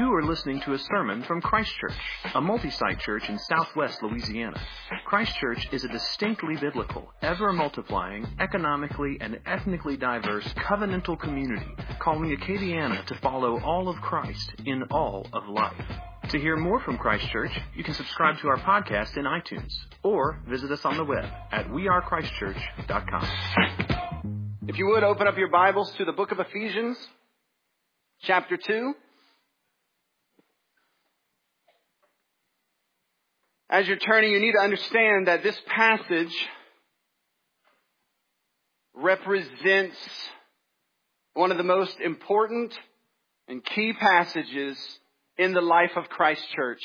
You are listening to a sermon from Christ Church, a multi-site church in southwest Louisiana. Christ Church is a distinctly biblical, ever-multiplying, economically and ethnically diverse covenantal community calling Acadiana to follow all of Christ in all of life. To hear more from Christ Church, you can subscribe to our podcast in iTunes or visit us on the web at wearechristchurch.com. If you would, open up your Bibles to the book of Ephesians, chapter 2. As you're turning, you need to understand that this passage represents one of the most important and key passages in the life of Christ Church.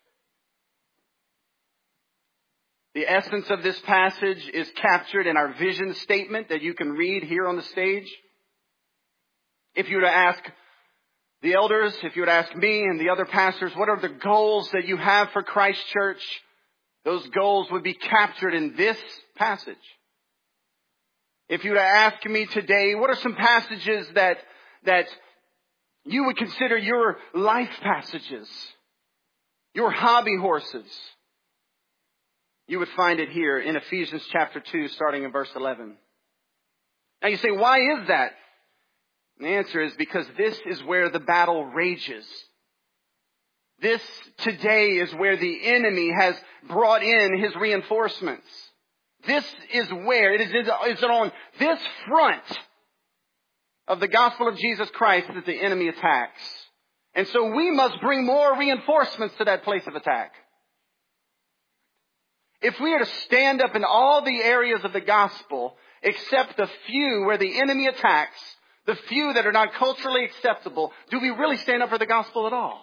The essence of this passage is captured in our vision statement that you can read here on the stage. If you were to ask the elders, if you would ask me and the other pastors, what are the goals that you have for Christ Church? Those goals would be captured in this passage. If you were to ask me today, what are some passages that you would consider your life passages, your hobby horses? You would find it here in Ephesians chapter 2, starting in verse 11. Now you say, why is that? And the answer is because this is where the battle rages. This today is where the enemy has brought in his reinforcements. This is where it is on this front of the gospel of Jesus Christ that the enemy attacks. And so we must bring more reinforcements to that place of attack. If we are to stand up in all the areas of the gospel, except the few where the enemy attacks, the few that are not culturally acceptable, do we really stand up for the gospel at all?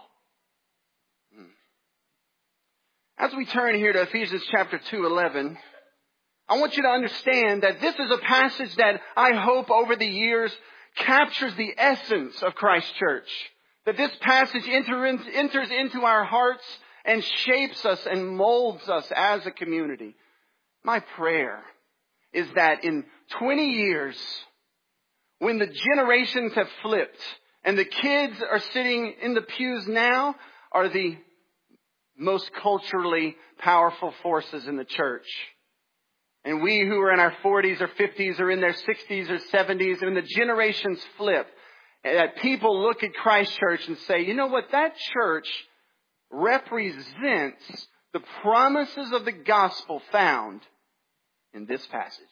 As we turn here to Ephesians chapter 2:11, I want you to understand that this is a passage that I hope over the years captures the essence of Christ Church. That this passage enters into our hearts and shapes us and molds us as a community. My prayer is that in 20 years, when the generations have flipped and the kids are sitting in the pews now are the most culturally powerful forces in the church. And we who are in our 40s or 50s or in their 60s or 70s, and the generations flip, that people look at Christ Church and say, you know what, that church represents the promises of the gospel found in this passage.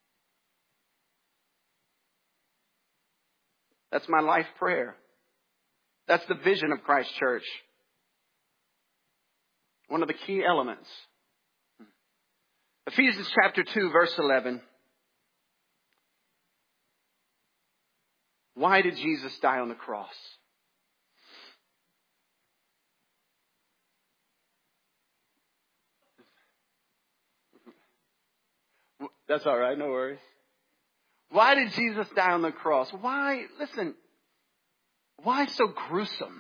That's my life prayer. That's the vision of Christ Church. One of the key elements. Ephesians chapter 2, verse 11. Why did Jesus die on the cross? That's all right, no worries. Why did Jesus die on the cross? Why, listen, why so gruesome?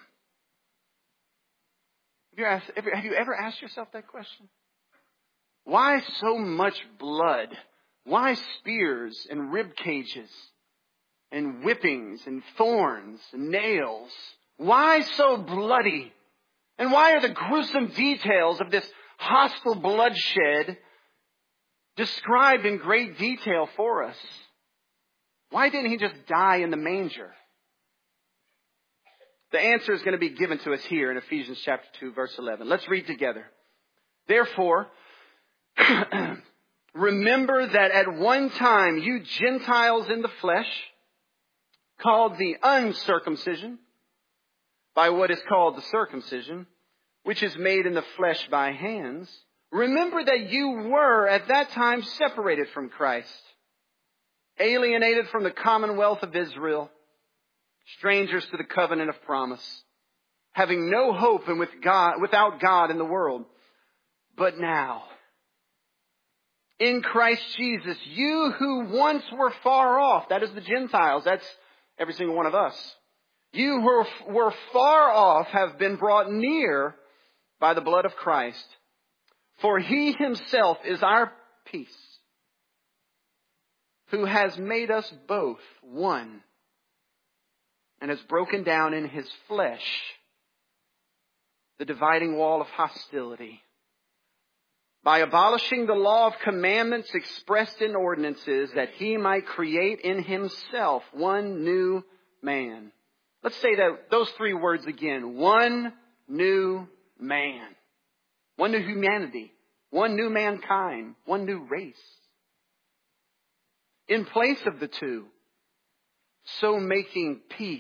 Have you ever asked yourself that question? Why so much blood? Why spears and rib cages and whippings and thorns and nails? Why so bloody? And why are the gruesome details of this hostile bloodshed described in great detail for us? Why didn't he just die in the manger? The answer is going to be given to us here in Ephesians chapter 2, verse 11. Let's read together. Therefore, remember that at one time you Gentiles in the flesh, called the uncircumcision, by what is called the circumcision, which is made in the flesh by hands, remember that you were at that time separated from Christ, alienated from the commonwealth of Israel, strangers to the covenant of promise, having no hope and without God in the world. But now, in Christ Jesus, you who once were far off, that is the Gentiles, that's every single one of us. You who were far off have been brought near by the blood of Christ. For he himself is our peace, who has made us both one and has broken down in his flesh the dividing wall of hostility. By abolishing the law of commandments expressed in ordinances, that he might create in himself one new man. Let's say those three words again. One new man. One new humanity. One new mankind. One new race. In place of the two, so making peace,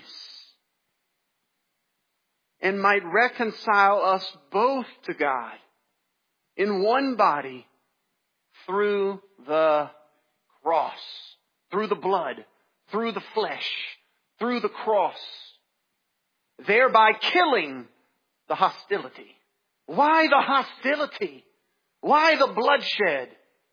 and might reconcile us both to God in one body through the cross, through the blood, through the flesh, through the cross, thereby killing the hostility. Why the hostility? Why the bloodshed?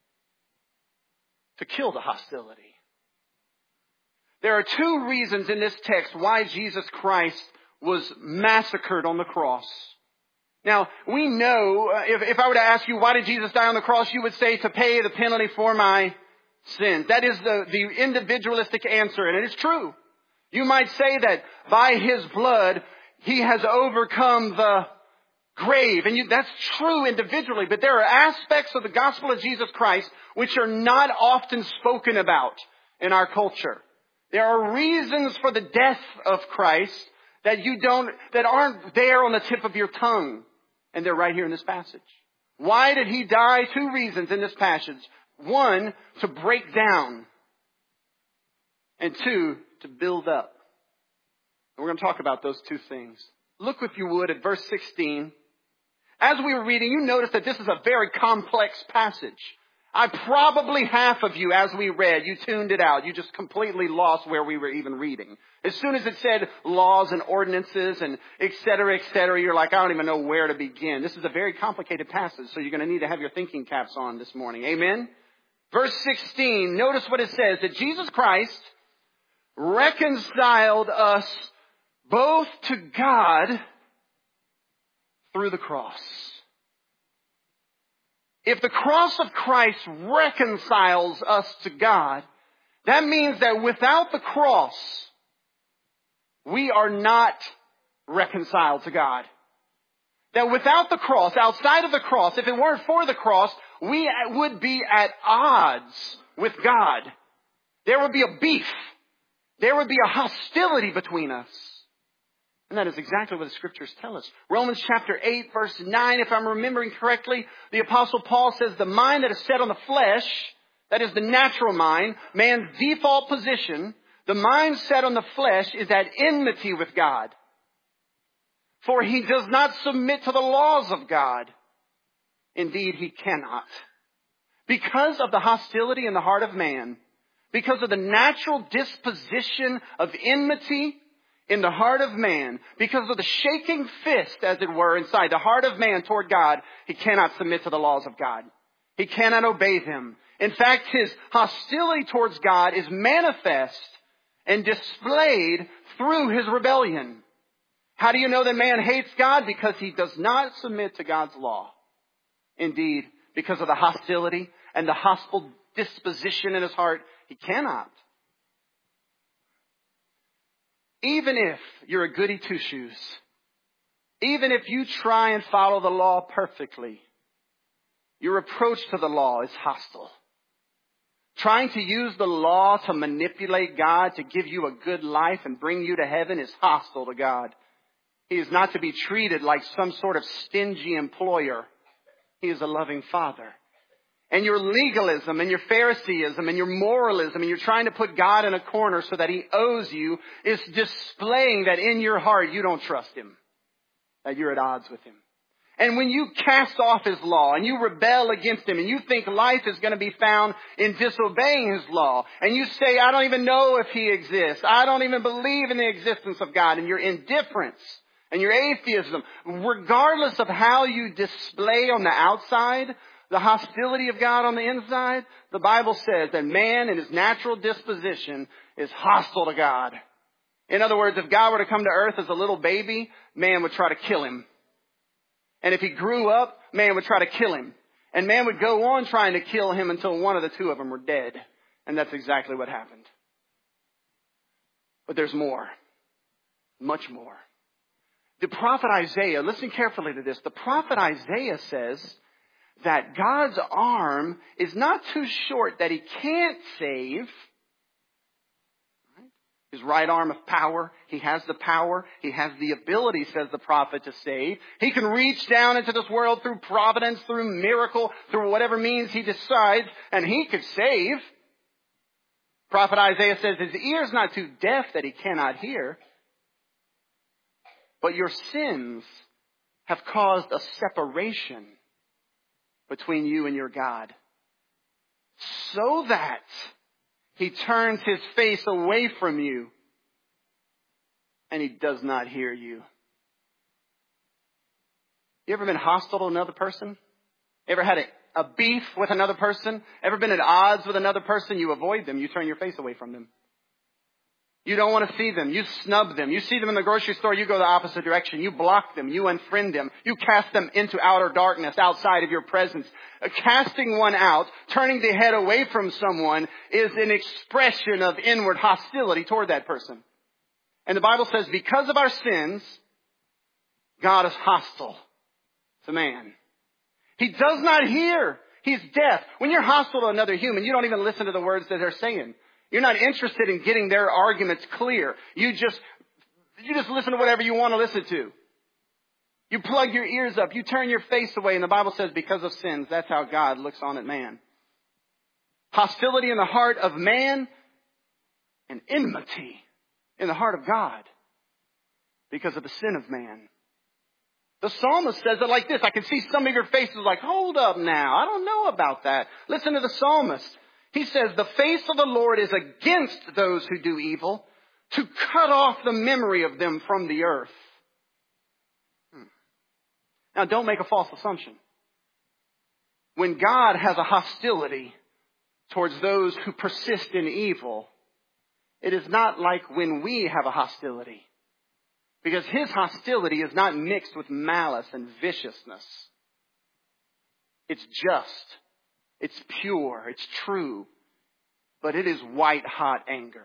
To kill the hostility. There are two reasons in this text why Jesus Christ was massacred on the cross. Now, we know, if I were to ask you, why did Jesus die on the cross? You would say, to pay the penalty for my sins. That is the individualistic answer, and it is true. You might say that by his blood, he has overcome the grave. And that's true individually, but there are aspects of the gospel of Jesus Christ which are not often spoken about in our culture. There are reasons for the death of Christ that aren't there on the tip of your tongue. And they're right here in this passage. Why did he die? Two reasons in this passage. One, to break down. And two, to build up. And we're going to talk about those two things. Look, if you would, at verse 16. As we were reading, you notice that this is a very complex passage. Probably half of you, as we read, you tuned it out. You just completely lost where we were even reading. As soon as it said laws and ordinances and et cetera, you're like, I don't even know where to begin. This is a very complicated passage, so you're going to need to have your thinking caps on this morning. Amen? Verse 16, notice what it says, that Jesus Christ reconciled us both to God through the cross. If the cross of Christ reconciles us to God, that means that without the cross, we are not reconciled to God. That without the cross, outside of the cross, if it weren't for the cross, we would be at odds with God. There would be a beef. There would be a hostility between us. And that is exactly what the scriptures tell us. Romans chapter 8, verse 9, if I'm remembering correctly, the apostle Paul says, the mind that is set on the flesh, that is the natural mind, man's default position, the mind set on the flesh is at enmity with God. For he does not submit to the laws of God. Indeed, he cannot. Because of the hostility in the heart of man, because of the natural disposition of enmity in the heart of man, because of the shaking fist, as it were, inside the heart of man toward God, he cannot submit to the laws of God. He cannot obey them. In fact, his hostility towards God is manifest and displayed through his rebellion. How do you know that man hates God? Because he does not submit to God's law. Indeed, because of the hostility and the hostile disposition in his heart, he cannot. Even if you're a goody two-shoes, even if you try and follow the law perfectly, your approach to the law is hostile. Trying to use the law to manipulate God to give you a good life and bring you to heaven is hostile to God. He is not to be treated like some sort of stingy employer. He is a loving Father. And your legalism and your Phariseeism and your moralism and you're trying to put God in a corner so that he owes you is displaying that in your heart you don't trust him. That you're at odds with him. And when you cast off his law and you rebel against him and you think life is going to be found in disobeying his law and you say, I don't even know if he exists. I don't even believe in the existence of God, and your indifference and your atheism, regardless of how you display on the outside the hostility of God on the inside, the Bible says that man in his natural disposition is hostile to God. In other words, if God were to come to earth as a little baby, man would try to kill him. And if he grew up, man would try to kill him. And man would go on trying to kill him until one of the two of them were dead. And that's exactly what happened. But there's more. Much more. The prophet Isaiah, listen carefully to this. The prophet Isaiah says that God's arm is not too short that he can't save. His right arm of power. He has the power. He has the ability, says the prophet, to save. He can reach down into this world through providence, through miracle, through whatever means he decides, and he could save. Prophet Isaiah says his ear is not too deaf that he cannot hear. But your sins have caused a separation between you and your God, so that he turns his face away from you and he does not hear you. You ever been hostile to another person? Ever had a beef with another person? Ever been at odds with another person? You avoid them. You turn your face away from them. You don't want to see them. You snub them. You see them in the grocery store. You go the opposite direction. You block them. You unfriend them. You cast them into outer darkness outside of your presence. Casting one out, turning the head away from someone, is an expression of inward hostility toward that person. And the Bible says because of our sins, God is hostile to man. He does not hear. He's deaf. When you're hostile to another human, you don't even listen to the words that they're saying. You're not interested in getting their arguments clear. You just listen to whatever you want to listen to. You plug your ears up. You turn your face away. And the Bible says because of sins, that's how God looks on at man. Hostility in the heart of man and enmity in the heart of God because of the sin of man. The psalmist says it like this. I can see some of your faces like, hold up now. I don't know about that. Listen to the psalmist. He says, the face of the Lord is against those who do evil, to cut off the memory of them from the earth. Now, don't make a false assumption. When God has a hostility towards those who persist in evil, it is not like when we have a hostility. Because his hostility is not mixed with malice and viciousness. It's just. It's pure. It's true. But it is white-hot anger.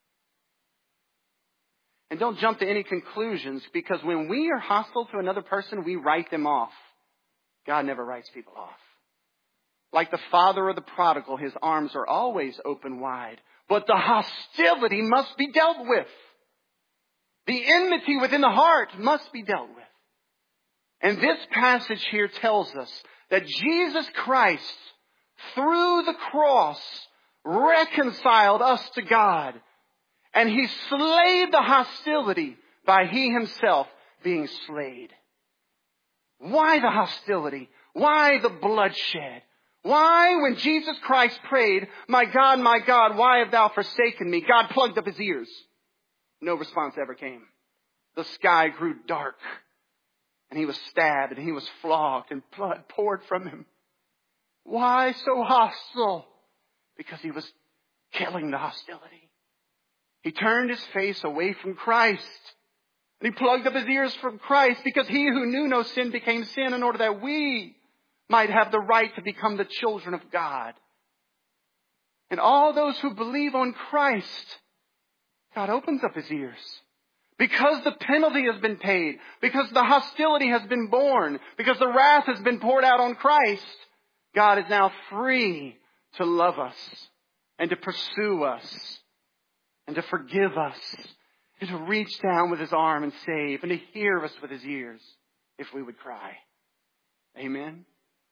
And don't jump to any conclusions, because when we are hostile to another person, we write them off. God never writes people off. Like the father of the prodigal, his arms are always open wide. But the hostility must be dealt with. The enmity within the heart must be dealt with. And this passage here tells us that Jesus Christ, through the cross, reconciled us to God. And he slayed the hostility by he himself being slayed. Why the hostility? Why the bloodshed? Why, when Jesus Christ prayed, my God, why have thou forsaken me? God plugged up his ears. No response ever came. The sky grew dark. And he was stabbed and he was flogged and blood poured from him. Why so hostile? Because he was killing the hostility. He turned his face away from Christ. And he plugged up his ears from Christ, because he who knew no sin became sin in order that we might have the right to become the children of God. And all those who believe on Christ, God opens up his ears. Because the penalty has been paid, because the hostility has been borne, because the wrath has been poured out on Christ, God is now free to love us and to pursue us and to forgive us and to reach down with his arm and save and to hear us with his ears if we would cry. Amen.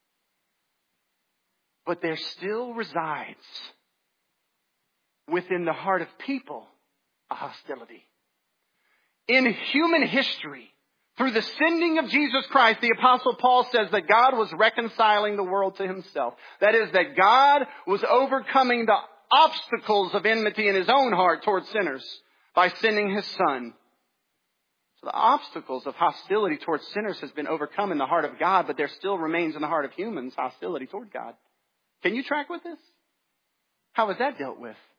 But there still resides within the heart of people a hostility. In human history, through the sending of Jesus Christ, the Apostle Paul says that God was reconciling the world to himself. That is, that God was overcoming the obstacles of enmity in his own heart towards sinners by sending his Son. So the obstacles of hostility towards sinners has been overcome in the heart of God, but there still remains in the heart of humans hostility toward God. Can you track with this? How is that dealt with?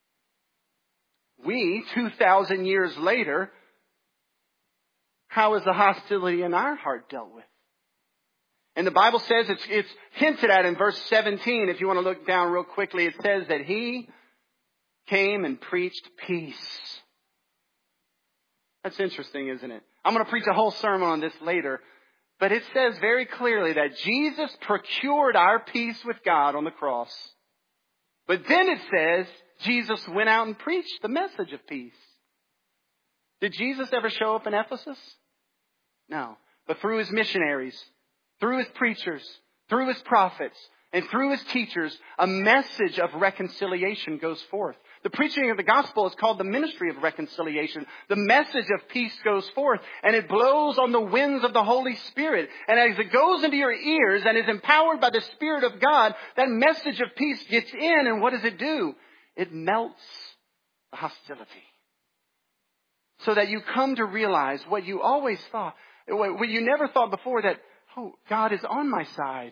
We, 2,000 years later, how is the hostility in our heart dealt with? And the Bible says it's hinted at in verse 17. If you want to look down real quickly, it says that he came and preached peace. That's interesting, isn't it? I'm going to preach a whole sermon on this later. But it says very clearly that Jesus procured our peace with God on the cross. But then it says Jesus went out and preached the message of peace. Did Jesus ever show up in Ephesus? No. But through his missionaries, through his preachers, through his prophets, and through his teachers, a message of reconciliation goes forth. The preaching of the gospel is called the ministry of reconciliation. The message of peace goes forth, and it blows on the winds of the Holy Spirit. And as it goes into your ears and is empowered by the Spirit of God, that message of peace gets in, and what does it do? It melts the hostility. So that you come to realize what you always thought, what you never thought before, that, oh, God is on my side.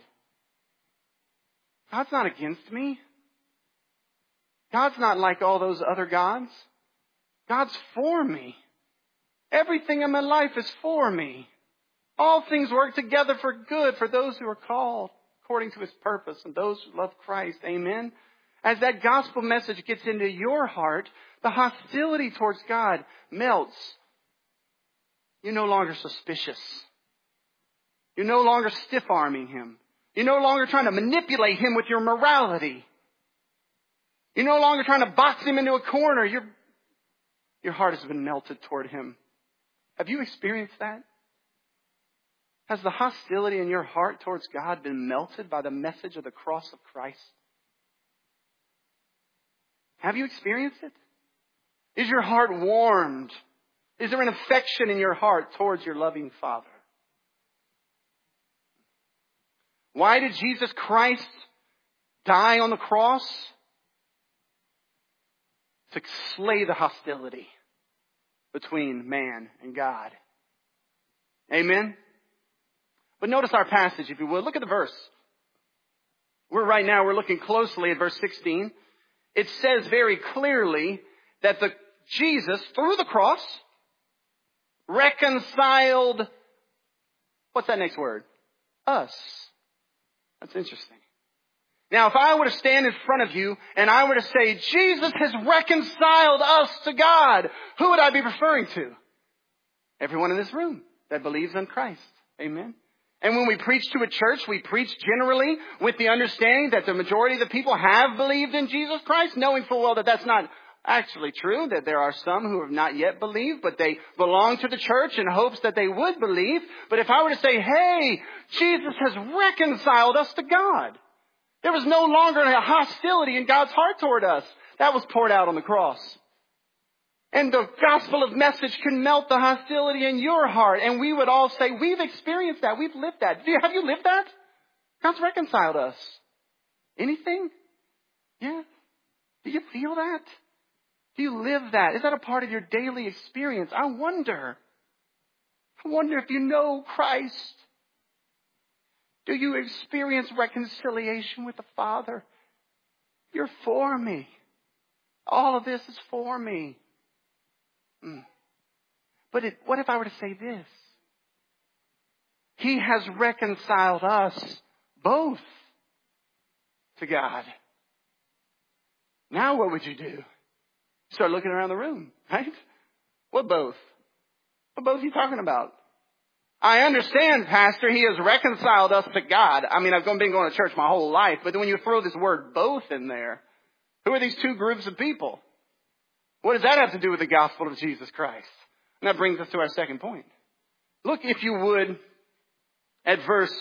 God's not against me. God's not like all those other gods. God's for me. Everything in my life is for me. All things work together for good for those who are called according to his purpose and those who love Christ. Amen. As that gospel message gets into your heart, the hostility towards God melts. You're no longer suspicious. You're no longer stiff-arming him. You're no longer trying to manipulate him with your morality. You're no longer trying to box him into a corner. Your heart has been melted toward him. Have you experienced that? Has the hostility in your heart towards God been melted by the message of the cross of Christ? Have you experienced it? Is your heart warmed? Is there an affection in your heart towards your loving Father? Why did Jesus Christ die on the cross? To slay the hostility between man and God. Amen? But notice our passage, if you will. Look at the verse. We're looking closely at verse 16. It says very clearly that Jesus, through the cross, reconciled, what's that next word? Us. That's interesting. Now, if I were to stand in front of you and I were to say, Jesus has reconciled us to God, who would I be referring to? Everyone in this room that believes in Christ. Amen. And when we preach to a church, we preach generally with the understanding that the majority of the people have believed in Jesus Christ, knowing full well that that's not actually true, that there are some who have not yet believed, but they belong to the church in hopes that they would believe. But if I were to say, hey, Jesus has reconciled us to God. There was no longer a hostility in God's heart toward us. That was poured out on the cross. And the gospel of message can melt the hostility in your heart. And we would all say, we've experienced that. We've lived that. Have you lived that? God's reconciled us. Anything? Yeah. Do you feel that? Do you live that? Is that a part of your daily experience? I wonder if you know Christ. Do you experience reconciliation with the Father? You're for me. All of this is for me. But what if I were to say this? He has reconciled us both to God. Now what would you do? Start looking around the room, right? What both? What both are you talking about? I understand, Pastor, he has reconciled us to God. I mean, I've been going to church my whole life, but then when you throw this word both in there, who are these two groups of people? What does that have to do with the gospel of Jesus Christ? And that brings us to our second point. Look, if you would, at verse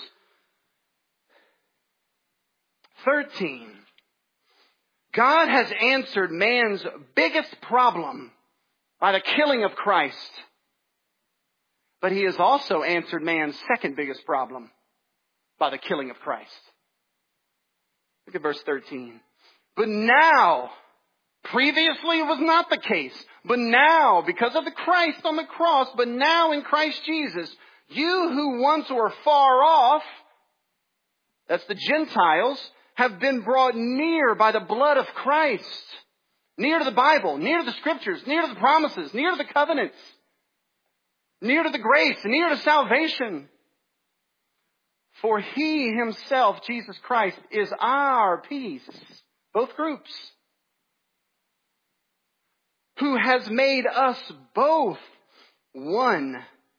13. God has answered man's biggest problem by the killing of Christ. But he has also answered man's second biggest problem by the killing of Christ. Look at verse 13. But now, previously it was not the case, but now, because of the Christ on the cross, but now in Christ Jesus, you who once were far off, that's the Gentiles, have been brought near by the blood of Christ. Near to the Bible, near to the Scriptures, near to the promises, near to the covenants. Near to the grace, near to salvation. For he himself, Jesus Christ, is our peace. Both groups. Who has made us both one.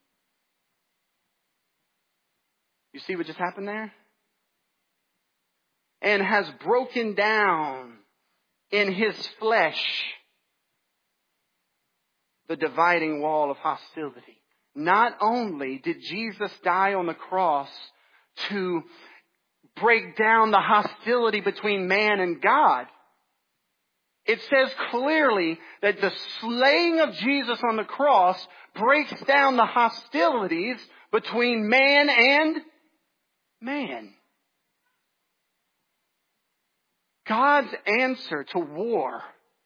You see what just happened there? And has broken down in his flesh the dividing wall of hostility. Not only did Jesus die on the cross to break down the hostility between man and God, it says clearly that the slaying of Jesus on the cross breaks down the hostilities between man and man. God's answer to war,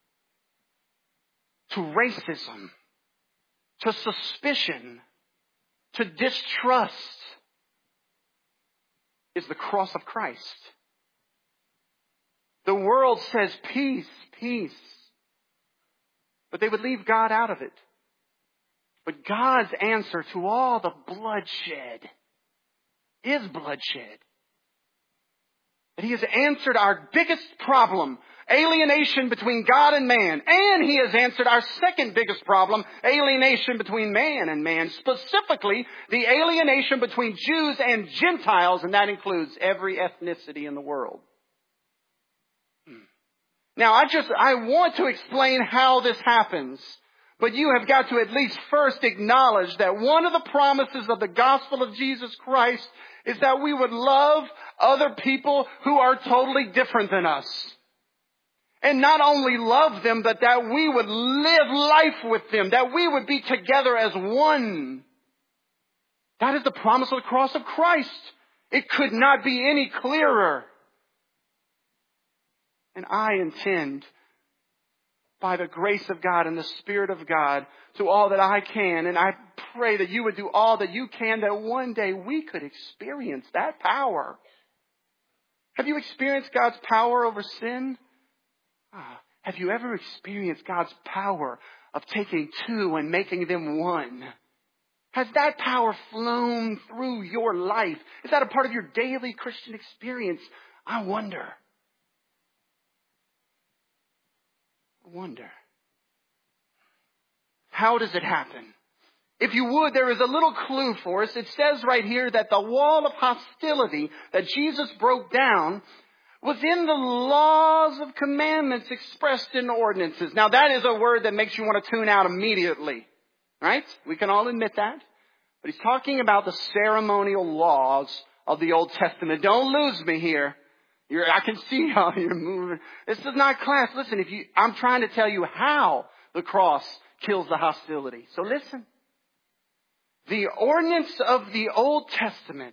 to racism, to suspicion, to distrust is the cross of Christ. The world says peace, peace. But they would leave God out of it. But God's answer to all the bloodshed is bloodshed. That He has answered our biggest problem, alienation between God and man. And He has answered our second biggest problem, alienation between man and man. Specifically, the alienation between Jews and Gentiles, and that includes every ethnicity in the world. Now, I want to explain how this happens. But you have got to at least first acknowledge that one of the promises of the gospel of Jesus Christ is that we would love other people who are totally different than us. And not only love them, but that we would live life with them, that we would be together as one. That is the promise of the cross of Christ. It could not be any clearer. And I intend, by the grace of God and the Spirit of God, to all that I can, and I pray that you would do all that you can, that one day we could experience that power. Have you experienced God's power over sin? Have you ever experienced God's power of taking two and making them one? Has that power flown through your life? Is that a part of your daily Christian experience? I wonder. How does it happen? If you would, there is a little clue for us. It says right here that the wall of hostility that Jesus broke down was in the laws of commandments expressed in ordinances. Now that is a word that makes you want to tune out immediately. Right? We can all admit that. But he's talking about the ceremonial laws of the Old Testament. Don't lose me here. I can see how you're moving. This is not class. Listen, I'm trying to tell you how the cross kills the hostility. So listen. The ordinance of the Old Testament.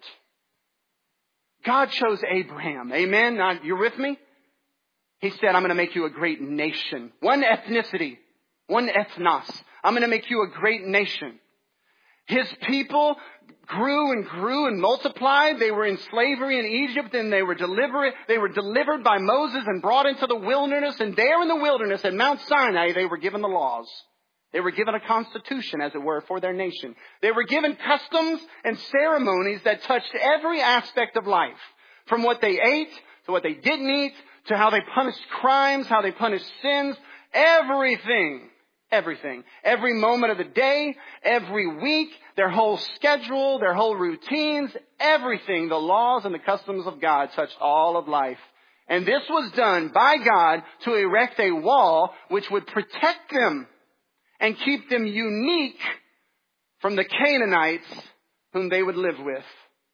God chose Abraham. Amen? Now, you're with me? He said, I'm going to make you a great nation. One ethnicity. One ethnos. I'm going to make you a great nation. His people grew and multiplied. They were in slavery in Egypt, and they were delivered by Moses and brought into the wilderness. And there in the wilderness at Mount Sinai, they were given the laws. They were given a constitution, as it were, for their nation. They were given customs and ceremonies that touched every aspect of life. From what they ate, to what they didn't eat, to how they punished crimes, how they punished sins. Everything. Everything. Every moment of the day, every week, their whole schedule, their whole routines, everything, the laws and the customs of God touched all of life. And this was done by God to erect a wall which would protect them and keep them unique from the Canaanites whom they would live with.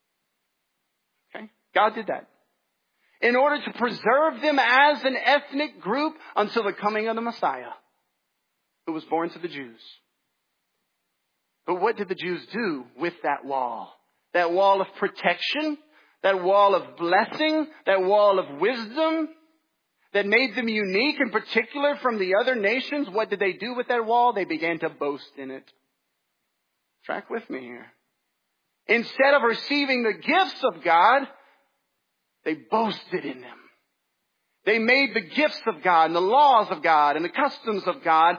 Okay? God did that. In order to preserve them as an ethnic group until the coming of the Messiah, who was born to the Jews. But what did the Jews do with that wall? That wall of protection, that wall of blessing, that wall of wisdom that made them unique in particular from the other nations. What did they do with that wall? They began to boast in it. Track with me here. Instead of receiving the gifts of God, they boasted in them. They made the gifts of God and the laws of God and the customs of God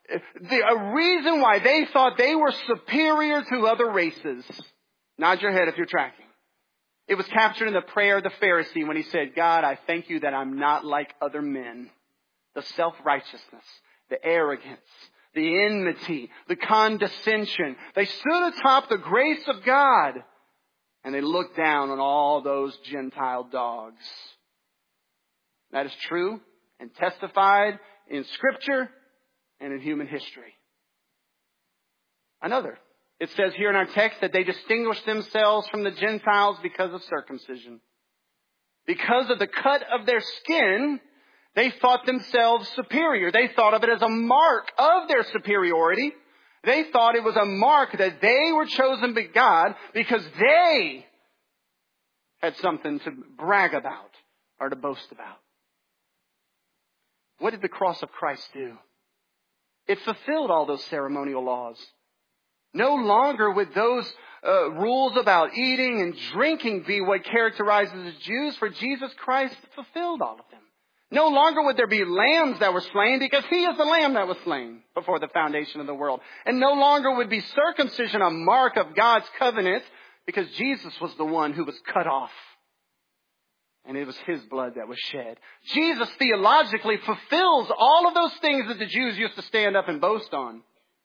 a reason why they thought they were superior to other races. Nod your head if you're tracking. It was captured in the prayer of the Pharisee when he said, God, I thank you that I'm not like other men. The self-righteousness, the arrogance, the enmity, the condescension. They stood atop the grace of God, and they looked down on all those Gentile dogs. That is true and testified in Scripture and in human history. Another. It says here in our text that they distinguished themselves from the Gentiles because of circumcision. Because of the cut of their skin, they thought themselves superior. They thought of it as a mark of their superiority. They thought it was a mark that they were chosen by God because they had something to brag about or to boast about. What did the cross of Christ do? It fulfilled all those ceremonial laws. No longer would those rules about eating and drinking be what characterizes the Jews, for Jesus Christ fulfilled all of them. No longer would there be lambs that were slain because He is the lamb that was slain before the foundation of the world. And no longer would be circumcision a mark of God's covenant because Jesus was the one who was cut off. And it was His blood that was shed. Jesus theologically fulfills all of those things that the Jews used to stand up and boast on.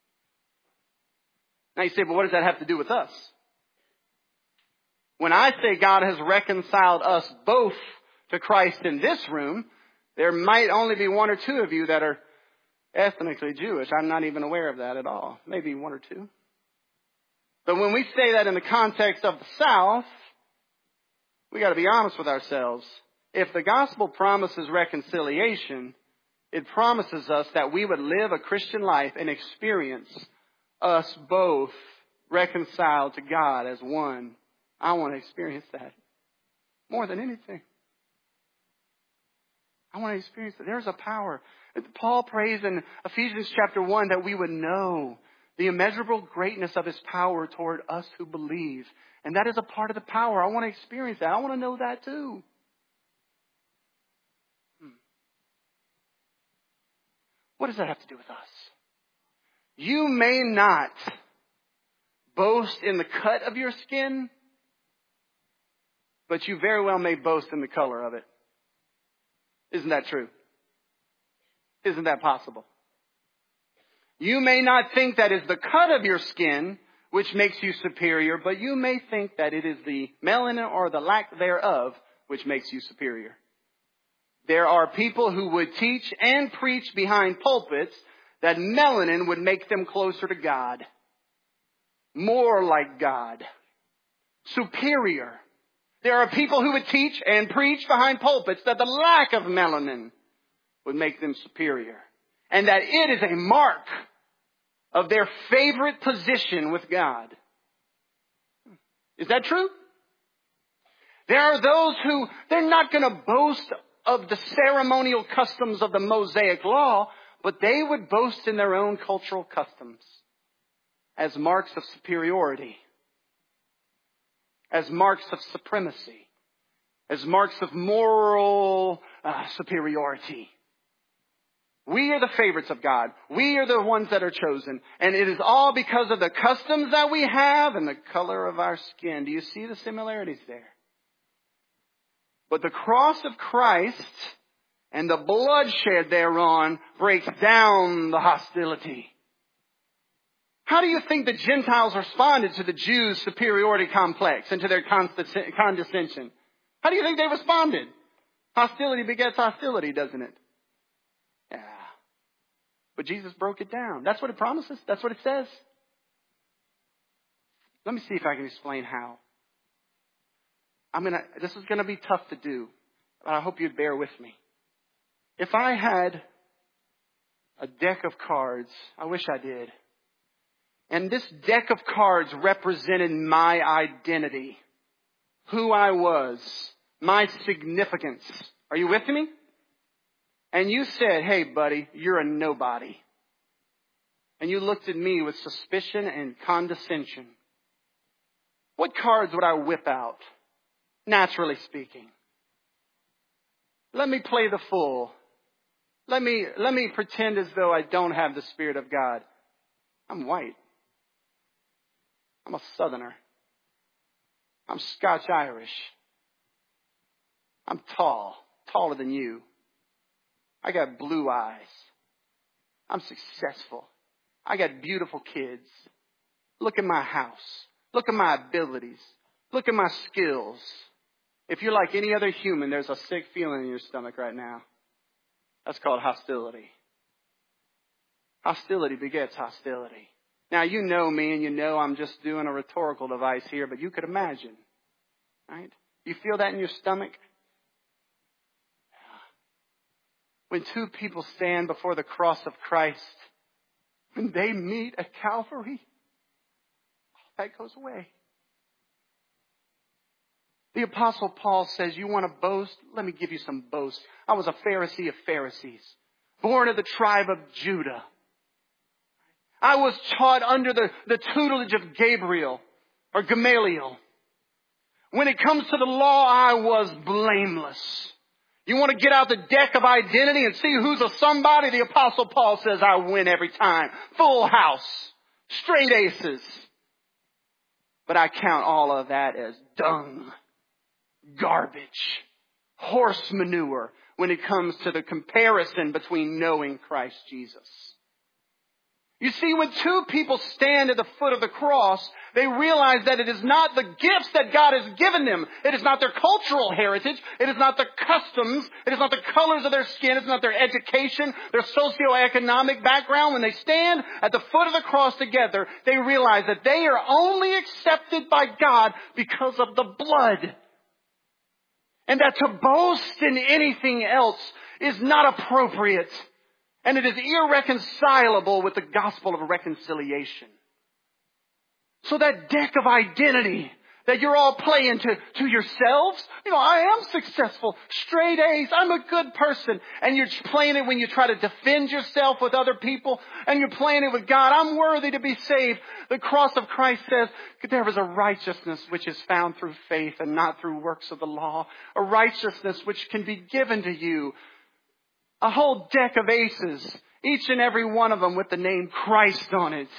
Now you say, well, what does that have to do with us? When I say God has reconciled us both to Christ in this room, there might only be one or two of you that are ethnically Jewish. I'm not even aware of that at all. Maybe one or two. But when we say that in the context of the South, we got to be honest with ourselves. If the gospel promises reconciliation, it promises us that we would live a Christian life and experience us both reconciled to God as one. I want to experience that more than anything. I want to experience that. There's a power. Paul prays in Ephesians chapter 1 that we would know the immeasurable greatness of His power toward us who believe. And that is a part of the power. I want to experience that. I want to know that too. What does that have to do with us? You may not boast in the cut of your skin, but you very well may boast in the color of it. Isn't that true? Isn't that possible? You may not think that is the cut of your skin which makes you superior, but you may think that it is the melanin or the lack thereof which makes you superior. There are people who would teach and preach behind pulpits that melanin would make them closer to God, more like God, superior. There are people who would teach and preach behind pulpits that the lack of melanin would make them superior, and that it is a mark of their favorite position with God. Is that true? There are those who, they're not going to boast of the ceremonial customs of the Mosaic Law, but they would boast in their own cultural customs as marks of superiority, as marks of supremacy, as marks of moral superiority. We are the favorites of God. We are the ones that are chosen. And it is all because of the customs that we have and the color of our skin. Do you see the similarities there? But the cross of Christ and the bloodshed thereon breaks down the hostility. How do you think the Gentiles responded to the Jews' superiority complex and to their condescension? How do you think they responded? Hostility begets hostility, doesn't it? Yeah. But Jesus broke it down. That's what it promises. That's what it says. Let me see if I can explain how. This is going to be tough to do, but I hope you'd bear with me. If I had a deck of cards, I wish I did, and this deck of cards represented my identity, who I was, my significance. Are you with me? And you said, hey, buddy, you're a nobody. And you looked at me with suspicion and condescension. What cards would I whip out? Naturally speaking. Let me play the fool. Let me pretend as though I don't have the Spirit of God. I'm white. I'm a Southerner. I'm Scotch-Irish. I'm tall, taller than you. I got blue eyes. I'm successful. I got beautiful kids. Look at my house. Look at my abilities. Look at my skills. If you're like any other human, there's a sick feeling in your stomach right now. That's called hostility. Hostility begets hostility. Now, you know me and you know I'm just doing a rhetorical device here, but you could imagine, right? You feel that in your stomach? When two people stand before the cross of Christ, when they meet at Calvary, that goes away. The Apostle Paul says, you want to boast? Let me give you some boast. I was a Pharisee of Pharisees, born of the tribe of Judah. I was taught under the tutelage of Gabriel or Gamaliel. When it comes to the law, I was blameless. You want to get out the deck of identity and see who's a somebody? The Apostle Paul says, I win every time. Full house. Straight aces. But I count all of that as dung, garbage, horse manure when it comes to the comparison between knowing Christ Jesus. You see, when two people stand at the foot of the cross, they realize that it is not the gifts that God has given them. It is not their cultural heritage. It is not the customs. It is not the colors of their skin. It's not their education, their socioeconomic background. When they stand at the foot of the cross together, they realize that they are only accepted by God because of the blood. And that to boast in anything else is not appropriate. And it is irreconcilable with the gospel of reconciliation. So that deck of identity that you're all playing to yourselves, I am successful, straight A's, I'm a good person. And you're playing it when you try to defend yourself with other people. And you're playing it with God, I'm worthy to be saved. The cross of Christ says there is a righteousness which is found through faith and not through works of the law. A righteousness which can be given to you. A whole deck of aces, each and every one of them with the name Christ on it.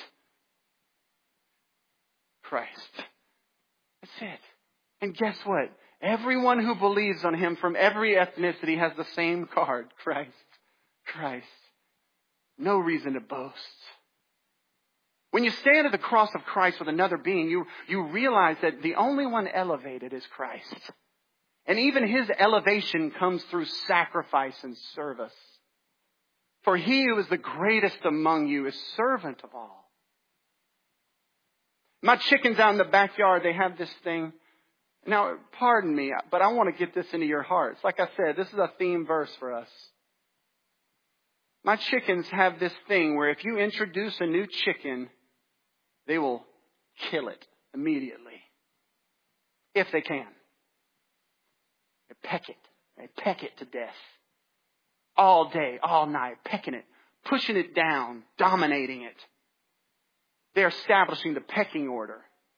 Christ. That's it. And guess what? Everyone who believes on Him from every ethnicity has the same card. Christ. Christ. No reason to boast. When you stand at the cross of Christ with another being, you realize that the only one elevated is Christ. And even His elevation comes through sacrifice and service. For He who is the greatest among you is servant of all. My chickens out in the backyard, they have this thing. Now, pardon me, but I want to get this into your hearts. Like I said, this is a theme verse for us. My chickens have this thing where if you introduce a new chicken, they will kill it immediately. If they can. They peck it. They peck it to death. All day, all night, pecking it, pushing it down, dominating it. They're establishing the pecking order.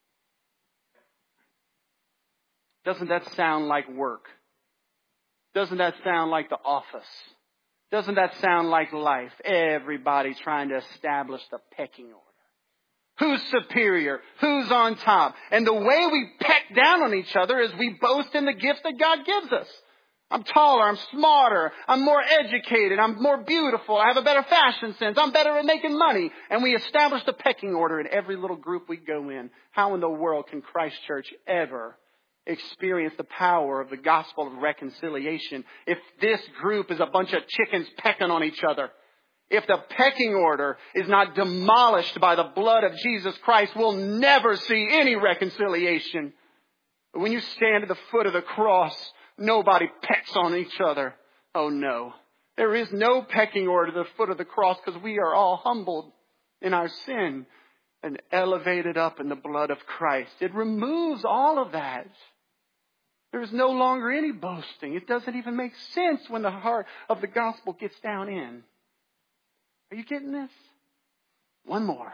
Doesn't that sound like work? Doesn't that sound like the office? Doesn't that sound like life? Everybody trying to establish the pecking order. Who's superior? Who's on top? And the way we peck down on each other is we boast in the gifts that God gives us. I'm taller, I'm smarter, I'm more educated, I'm more beautiful, I have a better fashion sense, I'm better at making money. And we establish the pecking order in every little group we go in. How in the world can Christ Church ever experience the power of the gospel of reconciliation if this group is a bunch of chickens pecking on each other? If the pecking order is not demolished by the blood of Jesus Christ, we'll never see any reconciliation. But when you stand at the foot of the cross, nobody pecks on each other. Oh no. There is no pecking order at the foot of the cross because we are all humbled in our sin and elevated up in the blood of Christ. It removes all of that. There is no longer any boasting. It doesn't even make sense when the heart of the gospel gets down in. Are you getting this? One more.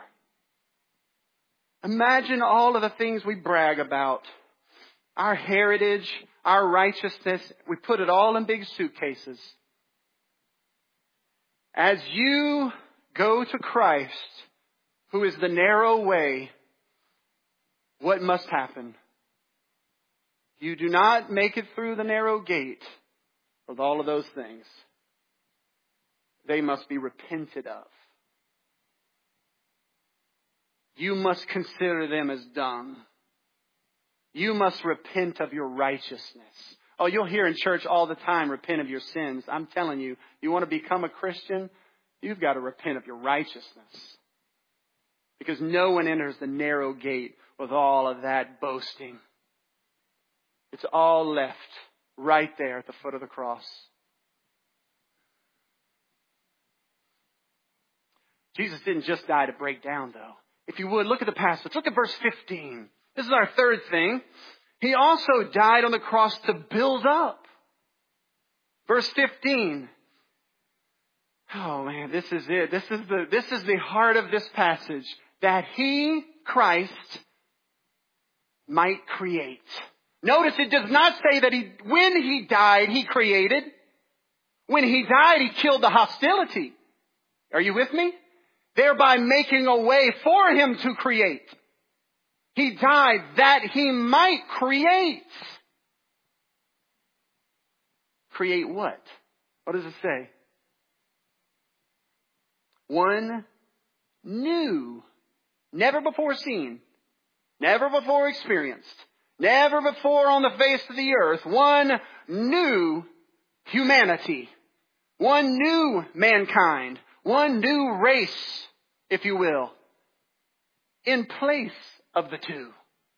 Imagine all of the things we brag about. Our heritage, our righteousness, we put it all in big suitcases. As you go to Christ, who is the narrow way, what must happen? You do not make it through the narrow gate with all of those things. They must be repented of. you must consider them as dung. You must repent of your righteousness. Oh, you'll hear in church all the time, repent of your sins. I'm telling you, you want to become a Christian, you've got to repent of your righteousness. Because no one enters the narrow gate with all of that boasting. It's all left right there at the foot of the cross. Jesus didn't just die to break down, though. If you would, look at the passage. Look at verse 15. This is our third thing. He also died on the cross to build up. Verse 15. Oh man, this is it. This is the heart of this passage. That He, Christ, might create. Notice it does not say that when He died, He created. When He died, He killed the hostility. Are you with me? Thereby making a way for Him to create. He died that He might create. Create what? What does it say? One new, never before seen, never before experienced, never before on the face of the earth, one new humanity, one new mankind, one new race, if you will, in place of the two.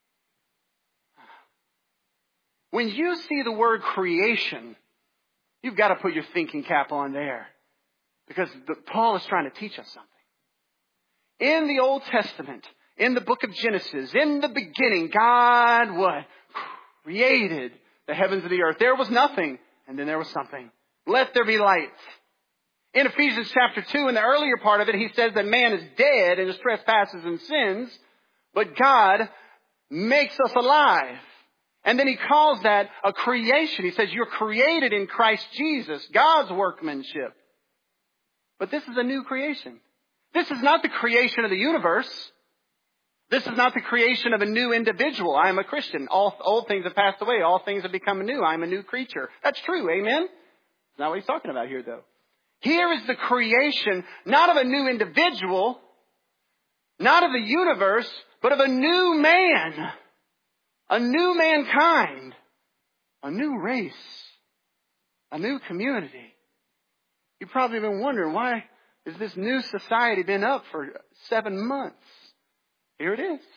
When you see the word creation, you've got to put your thinking cap on there. Because Paul is trying to teach us something. In the Old Testament, in the book of Genesis, in the beginning, God what? Created the heavens and the earth. There was nothing, and then there was something. Let there be light. In Ephesians chapter 2, in the earlier part of it, he says that man is dead in his trespasses and sins, but God makes us alive. And then he calls that a creation. He says you're created in Christ Jesus, God's workmanship. But this is a new creation. This is not the creation of the universe. This is not the creation of a new individual. I am a Christian. All old things have passed away. All things have become new. I am a new creature. That's true. Amen? That's not what he's talking about here, though. Here is the creation, not of a new individual, not of the universe, but of a new man, a new mankind, a new race, a new community. You've probably been wondering, why has this new society been up for 7 months? Here it is.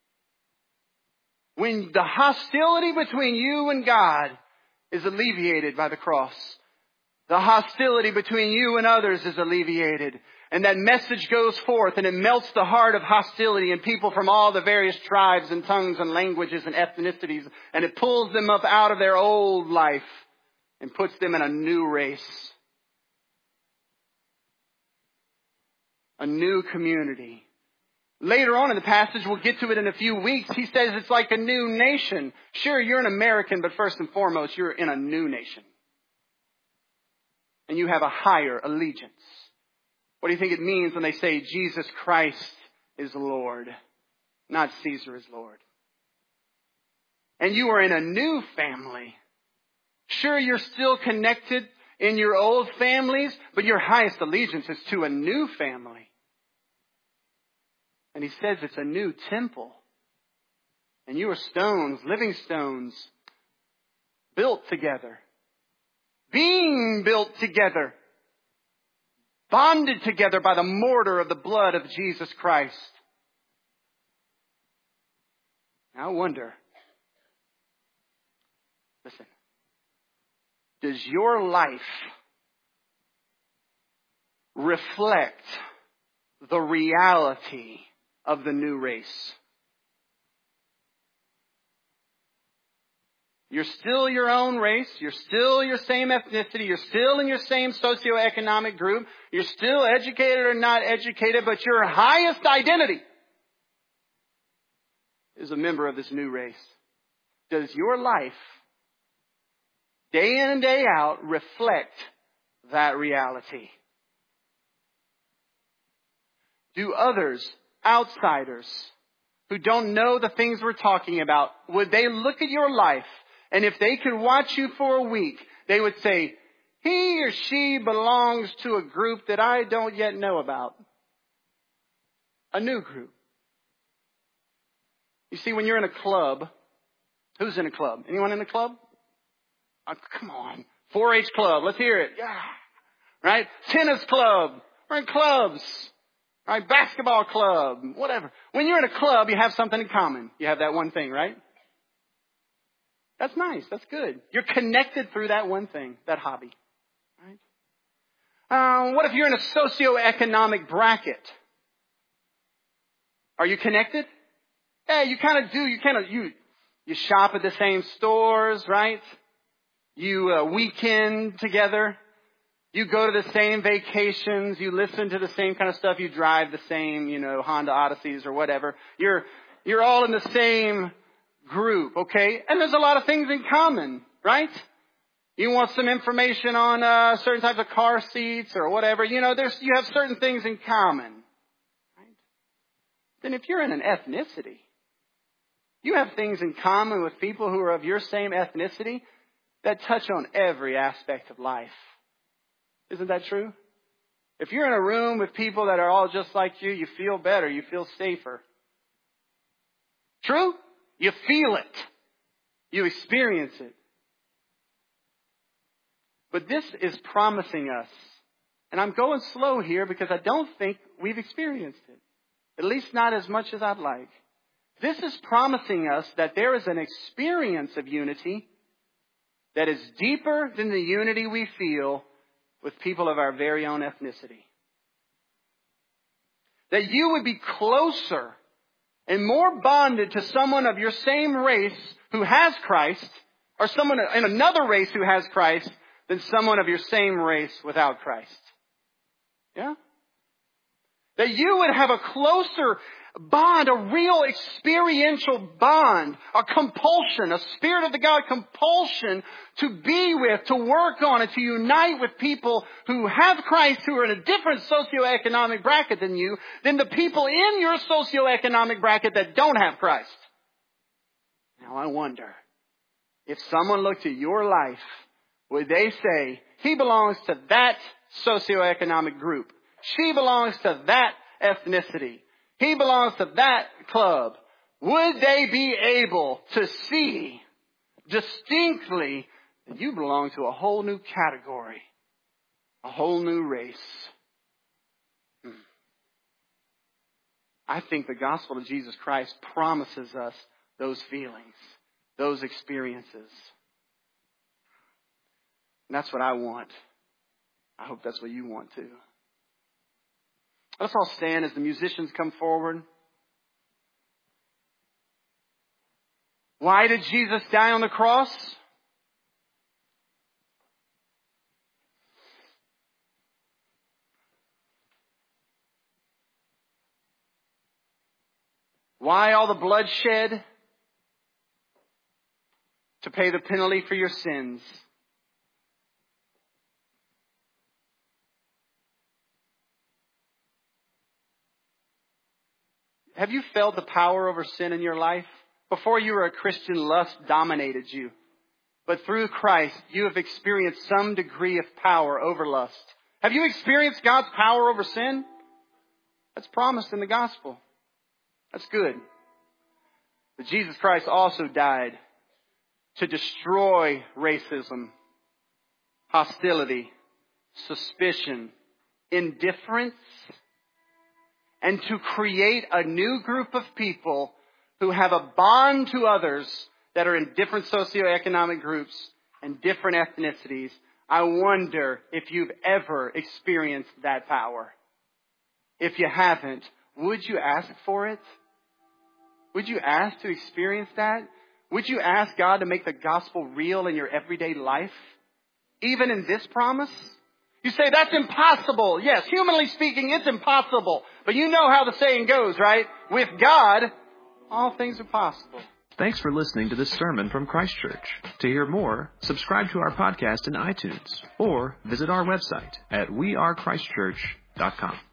When the hostility between you and God is alleviated by the cross, the hostility between you and others is alleviated. And that message goes forth and it melts the heart of hostility in people from all the various tribes and tongues and languages and ethnicities. And it pulls them up out of their old life and puts them in a new race. A new community. Later on in the passage, we'll get to it in a few weeks, he says it's like a new nation. Sure, you're an American, but first and foremost, you're in a new nation. And you have a higher allegiance. What do you think it means when they say Jesus Christ is Lord, not Caesar is Lord? And you are in a new family. Sure, you're still connected in your old families, but your highest allegiance is to a new family. And he says it's a new temple. And you are stones, living stones, built together. Being built together. Bonded together by the mortar of the blood of Jesus Christ. Now I wonder. Listen. Does your life reflect the reality of the new race? You're still your own race. You're still your same ethnicity. You're still in your same socioeconomic group. You're still educated or not educated, but your highest identity is a member of this new race. Does your life, day in and day out, reflect that reality? Do others, outsiders, who don't know the things we're talking about, would they look at your life, and if they could watch you for a week, they would say, he or she belongs to a group that I don't yet know about. A new group. You see, when you're in a club, who's in a club? Anyone in a club? Oh, come on. 4-H club. Let's hear it. Yeah. Right? Tennis club. We're in clubs. Right? Basketball club. Whatever. When you're in a club, you have something in common. You have that one thing, right? That's nice. That's good. You're connected through that one thing, that hobby. Right? What if you're in a socioeconomic bracket? Are you connected? Yeah, you kind of do. You shop at the same stores, right? You weekend together. You go to the same vacations. You listen to the same kind of stuff. You drive the same, Honda Odysseys or whatever. You're all in the same group, okay? And there's a lot of things in common, right? You want some information on certain types of car seats or whatever. You have certain things in common. Right? Then if you're in an ethnicity, you have things in common with people who are of your same ethnicity that touch on every aspect of life. Isn't that true? If you're in a room with people that are all just like you feel better. You feel safer. True? You feel it. You experience it. But this is promising us, and I'm going slow here because I don't think we've experienced it. At least not as much as I'd like. This is promising us that there is an experience of unity that is deeper than the unity we feel with people of our very own ethnicity. That you would be closer and more bonded to someone of your same race who has Christ, or someone in another race who has Christ, than someone of your same race without Christ. Yeah? That you would have a closer bond, a real experiential bond, a compulsion, a Spirit of the God compulsion to be with, to work on, and to unite with people who have Christ, who are in a different socioeconomic bracket than you, than the people in your socioeconomic bracket that don't have Christ. Now I wonder, if someone looked at your life, would they say, he belongs to that socioeconomic group. She belongs to that ethnicity. He belongs to that club. Would they be able to see distinctly that you belong to a whole new category, a whole new race? I think the gospel of Jesus Christ promises us those feelings, those experiences. And that's what I want. I hope that's what you want too. Let's all stand as the musicians come forward. Why did Jesus die on the cross? Why all the bloodshed? To pay the penalty for your sins. Have you felt the power over sin in your life? Before you were a Christian, lust dominated you. But through Christ, you have experienced some degree of power over lust. Have you experienced God's power over sin? That's promised in the gospel. That's good. But Jesus Christ also died to destroy racism, hostility, suspicion, indifference, and to create a new group of people who have a bond to others that are in different socioeconomic groups and different ethnicities. I wonder if you've ever experienced that power. If you haven't, would you ask for it? Would you ask to experience that? Would you ask God to make the gospel real in your everyday life? Even in this promise? You say, that's impossible. Yes, humanly speaking, it's impossible. But you know how the saying goes, right? With God, all things are possible. Thanks for listening to this sermon from Christ Church. To hear more, subscribe to our podcast in iTunes or visit our website at wearechristchurch.com.